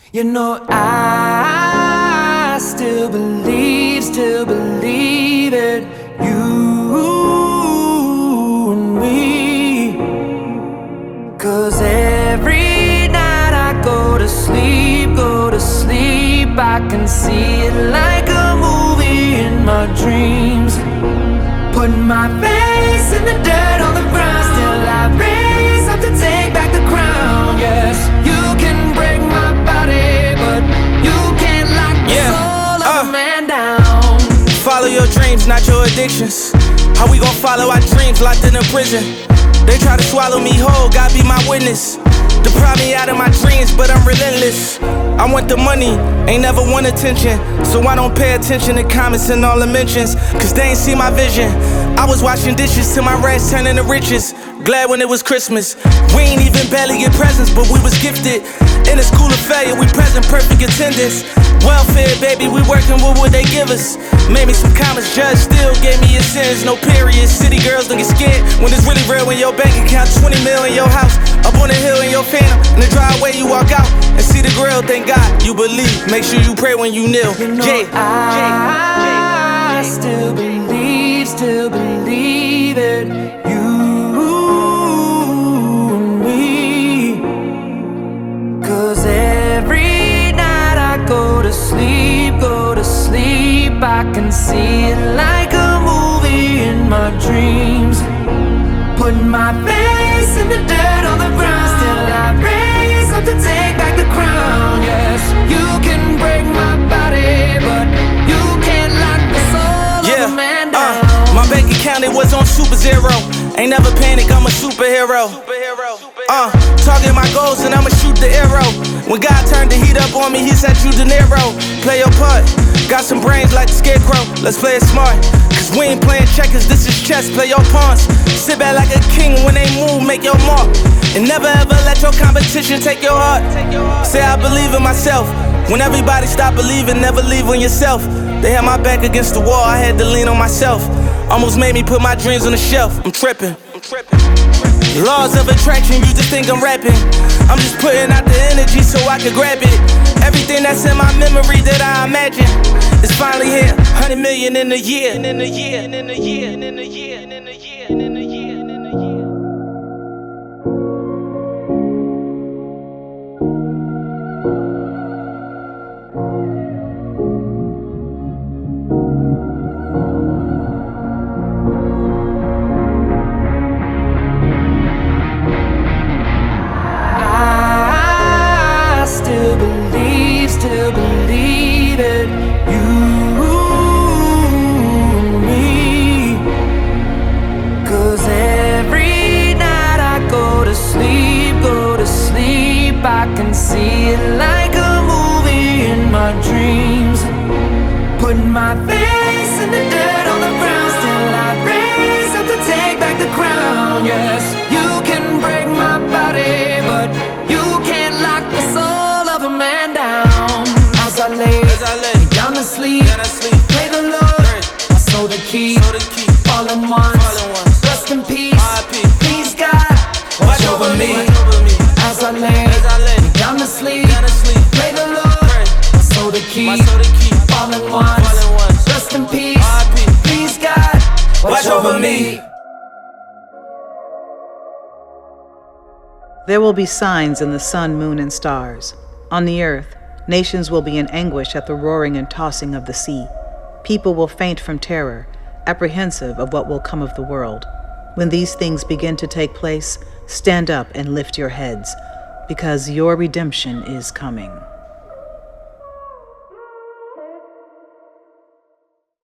You know I still believe it. You and me. 'Cause every night I go to sleep, I can see it like a movie in my dreams. Putting my face in the dirt on the ground, still I raise up to take back the crown. Yes, you can break my body, but you can't lock the soul of a man down. Follow your dreams, not your addictions. How we gon' follow our dreams locked in a prison? They try to swallow me whole, God be my witness. Deprive me out of my dreams, but I'm relentless. I want the money, ain't never want attention. So I don't pay attention to comments and all the mentions, 'cause they ain't see my vision. I was washing dishes till my rats turned into riches. Glad when it was Christmas. We ain't even barely get presents, but we was gifted. In a school of failure, we present perfect attendance. Welfare, baby, we working with what they give us. Made me some comments, judge still gave me a sentence. No period, city girls don't get scared when it's really real. When your bank account 20 mil in your house, up on the hill in your phantom, in the driveway you walk out and see the grill. Thank God you believe, make sure you pray when you kneel. You know I still believe it. You and me. 'Cause every night I go to sleep, I can see it like a movie in my dreams. Putting my face in the dirt on the ground, still I raise up to take back the crown. Yes, you can break my body, but you can't lock the soul of a man down. My bank account, it was on super zero. Ain't never panic, I'm a superhero. Target my goals and I'ma shoot the arrow. When God turned the heat up on me, he said you De Niro. Play your part, got some brains like the scarecrow. Let's play it smart, 'cause we ain't playing checkers, this is chess, play your pawns. Sit back like a king, when they move, make your mark. And never ever let your competition take your heart. Say I believe in myself, when everybody stop believing, never leave on yourself. They had my back against the wall, I had to lean on myself. Almost made me put my dreams on the shelf, I'm tripping. Laws of attraction, you just think I'm rapping. I'm just putting out the energy so I can grab it. Everything that's in my memory that I imagine is finally here. 100 million in a year. Still believe it. You and me. 'Cause every night I go to sleep, I can see it like a movie in my dreams. Putting my face in the dirt on the ground, still I raise up to take back the crown. Yes, you can break my body, but you can't lock the soul of a man down. As I lay down to sleep, play the Lord, I sow the key, fallen ones, rest in peace. Please God, watch over me. As I lay down to sleep, play the Lord, I sow the key, fallen ones, rest in peace. Please God, watch over me. There will be signs in the sun, moon, and stars. On the earth, nations will be in anguish at the roaring and tossing of the sea. People will faint from terror, apprehensive of what will come of the world. When these things begin to take place, stand up and lift your heads, because your redemption is coming.